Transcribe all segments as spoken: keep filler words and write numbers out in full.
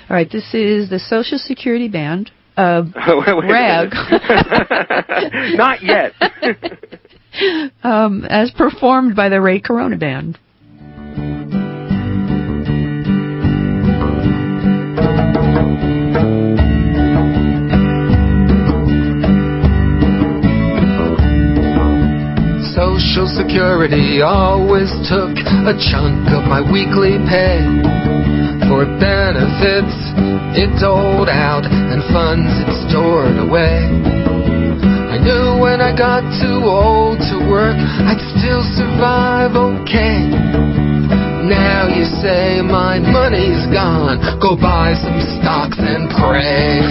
All right, this is the Social Security Band. Uh, Rag. Not yet. um, as performed by the Ray Corona Band. Social Security always took a chunk of my weekly pay for benefits it doled out and funds it stored away. I knew when I got too old to work I'd still survive okay. Now you say my money's gone, go buy some stocks and pray.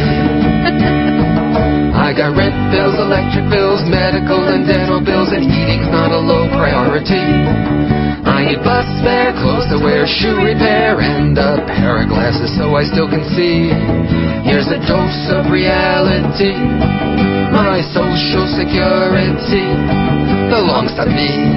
I got rent bills, electric bills, medical and dental bills, and eating's not a low priority. I need bus fare, clothes to wear, shoe repair, and a pair of glasses so I still can see. Here's a dose of reality. My Social Security belongs to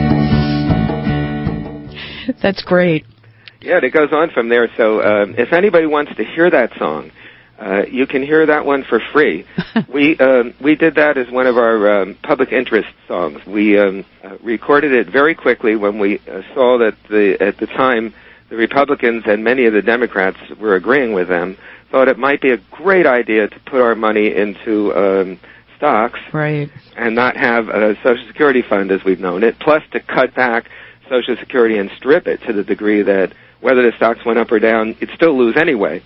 me. That's great. Yeah, it goes on from there. So um, if anybody wants to hear that song, Uh, you can hear that one for free. we um, we did that as one of our um, public interest songs. We um, uh, recorded it very quickly when we uh, saw that the at the time the Republicans and many of the Democrats were agreeing with them. Thought it might be a great idea to put our money into um, stocks, right, and not have a Social Security fund as we've known it. Plus, to cut back Social Security and strip it to the degree that whether the stocks went up or down, you'd still lose anyway.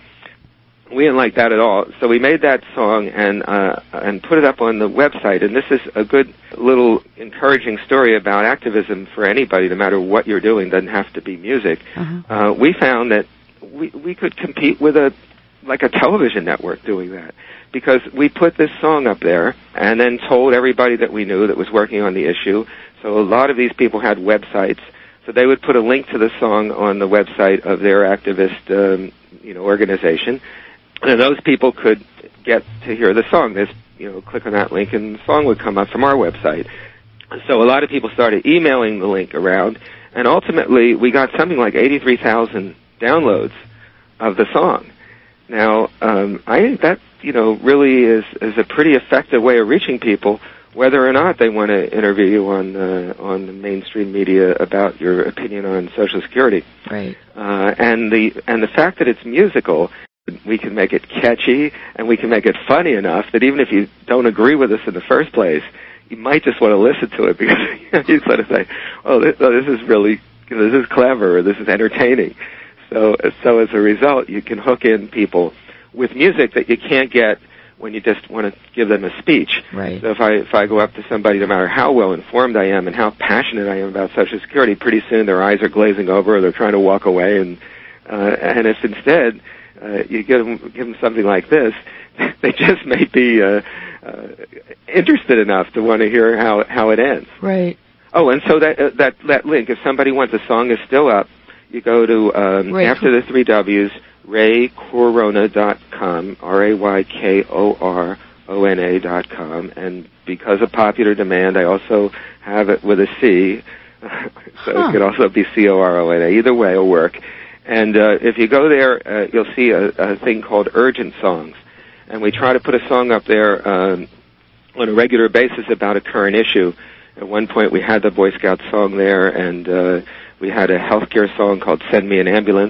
We didn't like that at all, so we made that song and uh, and put it up on the website. And this is a good little encouraging story about activism for anybody, no matter what you're doing. Doesn't have to be music. Uh-huh. Uh, we found that we we could compete with a like a television network doing that, because we put this song up there and then told everybody that we knew that was working on the issue. So a lot of these people had websites, so they would put a link to the song on the website of their activist um, you know organization. And those people could get to hear the song. There's, you know, click on that link and the song would come up from our website. So a lot of people started emailing the link around, and ultimately we got something like eighty-three thousand downloads of the song. Now, um, I think that, you know, really is, is a pretty effective way of reaching people, whether or not they want to interview you on uh, on the mainstream media about your opinion on Social Security. Right. Uh, and the and the fact that it's musical, we can make it catchy, and we can make it funny enough that even if you don't agree with us in the first place, you might just want to listen to it because you, know, you sort of say, "Oh, this, oh, this is really, you know, this is clever, or this is entertaining." So, so as a result, you can hook in people with music that you can't get when you just want to give them a speech. Right. So if I if I go up to somebody, no matter how well informed I am and how passionate I am about Social Security, pretty soon their eyes are glazing over, or they're trying to walk away, and uh, and if instead Uh, you give them, give them something like this, they just may be uh, uh, interested enough to want to hear how, how it ends. Right. Oh, and so that uh, that that link, if somebody wants, a song is still up. You go to um, Ray after the three W's, ray corona dot com, R A Y K O R O N A dot com, and because of popular demand, I also have it with a C, so huh. It could also be C O R O N A. Either way will work. And uh, if you go there, uh, you'll see a, a thing called Urgent Songs. And we try to put a song up there um, on a regular basis about a current issue. At one point, we had the Boy Scout song there, and uh, we had a healthcare song called "Send Me an Ambulance,"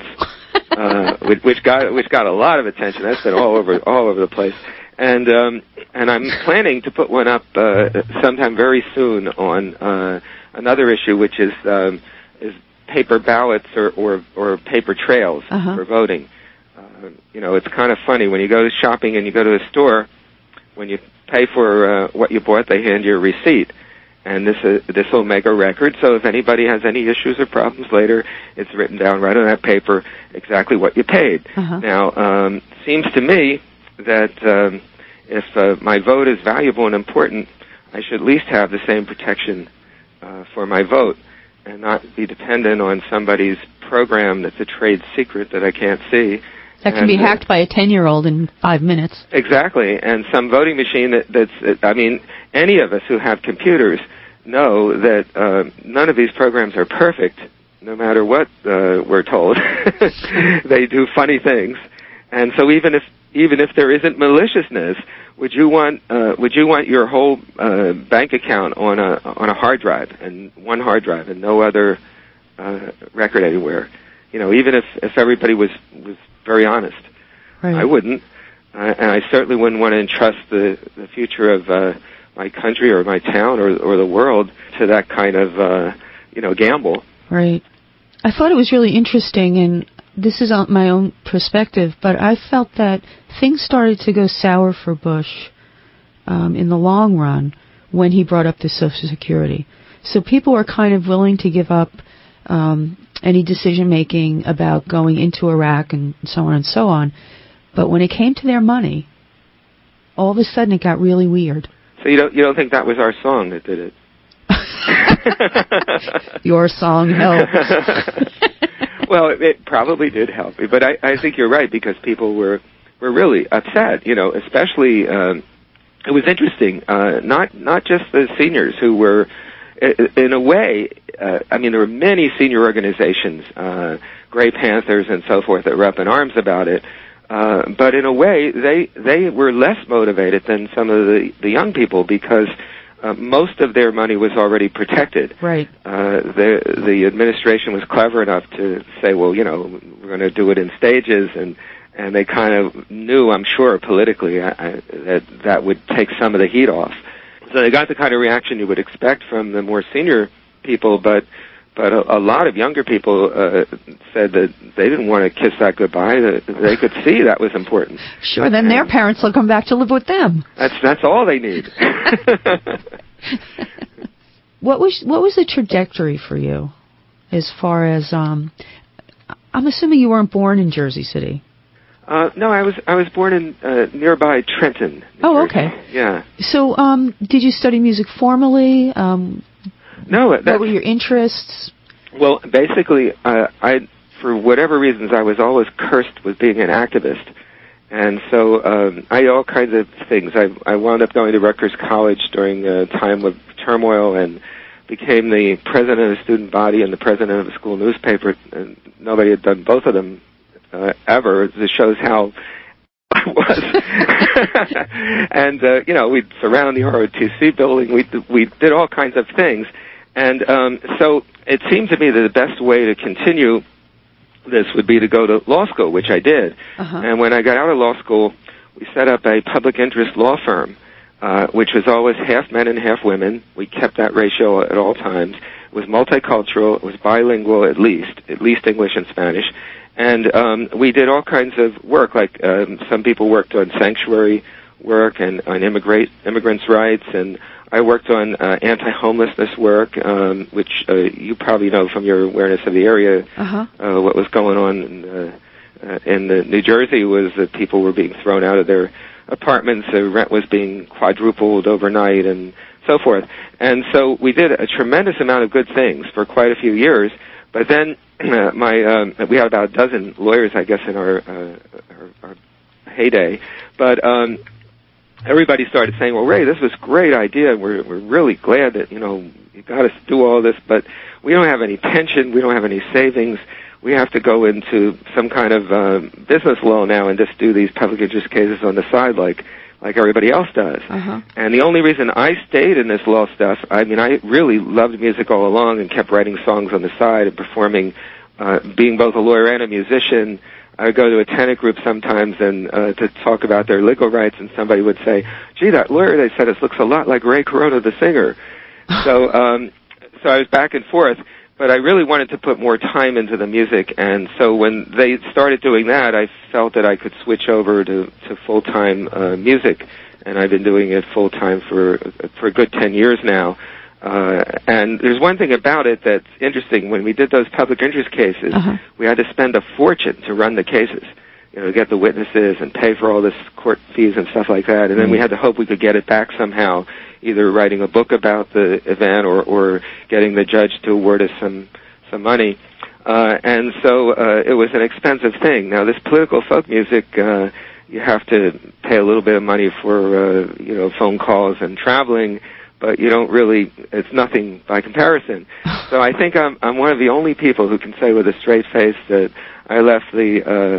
uh, which, which got which got a lot of attention. That's been all over all over the place. And um, and I'm planning to put one up uh, sometime very soon on uh, another issue, which is um, is. paper ballots or, or, or paper trails uh-huh. for voting. Uh, you know, it's kind of funny. When you go shopping and you go to a store, when you pay for uh, what you bought, they hand you a receipt. And this uh, this will make a record, so if anybody has any issues or problems later, it's written down right on that paper exactly what you paid. Uh-huh. Now, um, seems to me that um, if uh, my vote is valuable and important, I should at least have the same protection uh, for my vote, and not be dependent on somebody's program that's a trade secret that I can't see. That can and, be hacked uh, by a ten-year-old in five minutes. Exactly, and some voting machine that, that's, I mean, any of us who have computers know that uh, none of these programs are perfect, no matter what uh, we're told. They do funny things, And so even if even if there isn't maliciousness, would you want uh, would you want your whole uh, bank account on a on a hard drive and one hard drive and no other uh, record anywhere? You know, even if, if everybody was was very honest, right. I wouldn't, uh, and I certainly wouldn't want to entrust the the future of uh, my country or my town or or the world to that kind of uh, you know gamble. Right. I thought it was really interesting, and this is on my own perspective, but I felt that things started to go sour for Bush um, in the long run when he brought up the Social Security. So people were kind of willing to give up um, any decision-making about going into Iraq and so on and so on. But when it came to their money, all of a sudden it got really weird. So you don't you don't think that was our song that did it? Your song helped. Well, it, it probably did help, but I, I think you're right, because people were were really upset. You know, especially um, it was interesting. Uh, not not just the seniors who were, in a way. Uh, I mean, there were many senior organizations, uh, Gray Panthers and so forth, that were up in arms about it. Uh, but in a way, they they were less motivated than some of the, the young people, because Uh, most of their money was already protected. Right. Uh, the the administration was clever enough to say, well, you know, we're going to do it in stages, and and they kind of knew, I'm sure, politically, I, I, that that would take some of the heat off. So they got the kind of reaction you would expect from the more senior people, but but a, a lot of younger people uh, said that they didn't want to kiss that goodbye. That they could see that was important. Sure, then their parents will come back to live with them. That's that's all they need. What was what was the trajectory for you, as far as um, I'm assuming you weren't born in Jersey City. Uh, no, I was I was born in uh, nearby Trenton. New oh, Jersey. okay. Yeah. So, um, did you study music formally? Um, no. What were your interests? Well, basically, uh, I for whatever reasons I was always cursed with being an activist. And so um, I did all kinds of things. I, I wound up going to Rutgers College during a time of turmoil and became the president of the student body and the president of a school newspaper. And nobody had done both of them uh, ever. This shows how I was. And, uh, you know, we'd surround the R O T C building. We, we did all kinds of things. And um, so it seemed to me that the best way to continue this would be to go to law school, which I did. Uh-huh. And when I got out of law school, we set up a public interest law firm, uh, which was always half men and half women. We kept that ratio at all times. It was multicultural. It was bilingual, at least, at least English and Spanish. And um, we did all kinds of work, like um, some people worked on sanctuary work and on immigrate, immigrants' rights, and I worked on uh, anti-homelessness work, um, which uh, you probably know from your awareness of the area. Uh-huh. Uh, what was going on in, uh, uh, in uh, New Jersey was that people were being thrown out of their apartments, the rent was being quadrupled overnight, and so forth. And so we did a tremendous amount of good things for quite a few years. But then uh, my um, we had about a dozen lawyers, I guess, in our uh, our, our heyday. But um, everybody started saying, well, Ray, this was a great idea. We're, we're really glad that, you know, you got us to do all this, but we don't have any pension. We don't have any savings. We have to go into some kind of uh, business law now and just do these public interest cases on the side like like everybody else does. Uh-huh. And the only reason I stayed in this law stuff, I mean, I really loved music all along and kept writing songs on the side and performing, uh, being both a lawyer and a musician. I would go to a tenant group sometimes and uh, to talk about their legal rights, and somebody would say, gee, that lawyer, they said, it looks a lot like Ray Corona, the singer. so um, so I was back and forth, but I really wanted to put more time into the music, and so when they started doing that, I felt that I could switch over to, to full-time uh, music, and I've been doing it full-time for, for a good ten years now. Uh, and there's one thing about it that's interesting. When we did those public interest cases, uh-huh. we had to spend a fortune to run the cases, you know, to get the witnesses and pay for all this court fees and stuff like that. And then we had to hope we could get it back somehow, either writing a book about the event or, or getting the judge to award us some, some money. Uh, and so uh, it was an expensive thing. Now, this political folk music, uh, you have to pay a little bit of money for, uh, you know, phone calls and traveling, but you don't really, it's nothing by comparison. So I think I'm, I'm one of the only people who can say with a straight face that I left the, uh,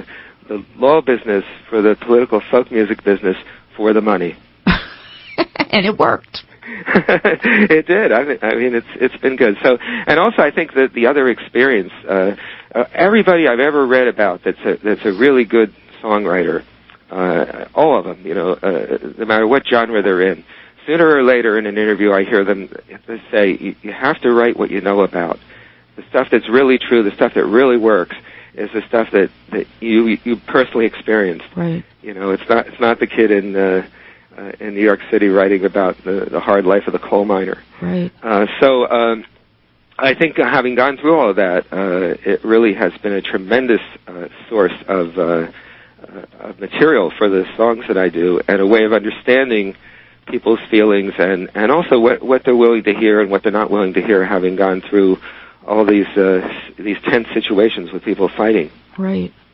the law business for the political folk music business for the money. And it worked. It did. I mean, I mean, it's it's been good. So, and also, I think that the other experience, uh, uh, everybody I've ever read about that's a, that's a really good songwriter, uh, all of them, you know, uh, no matter what genre they're in, sooner or later in an interview, I hear them say, "You, you have to write what you know about. The stuff that's really true, the stuff that really works, is the stuff that that you you personally experienced. Right. You know, it's not it's not the kid in." Uh, Uh, in New York City, writing about the, the hard life of the coal miner. Right. Uh, so um, I think uh, having gone through all of that, uh, it really has been a tremendous uh, source of, uh, uh, of material for the songs that I do, and a way of understanding people's feelings, and, and also what, what they're willing to hear and what they're not willing to hear, having gone through all these uh, these tense situations with people fighting. Right.